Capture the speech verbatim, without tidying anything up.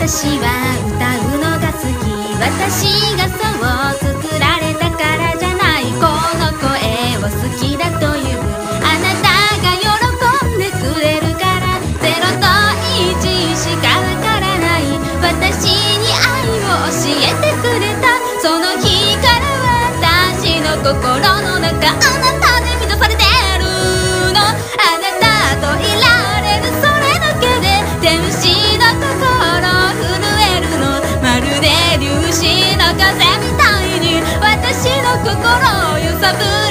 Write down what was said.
私は歌うのが好き。私がそう作られたからじゃない。この声を好きだというあなたが喜んでくれるから。ゼロといちしかわからない私に愛を教えてくれた。その日から私の心の中あなたで満たされてるの。あなたといられるそれだけで天使の心震えるの。まるで粒子の風みたいに私の心を揺さぶる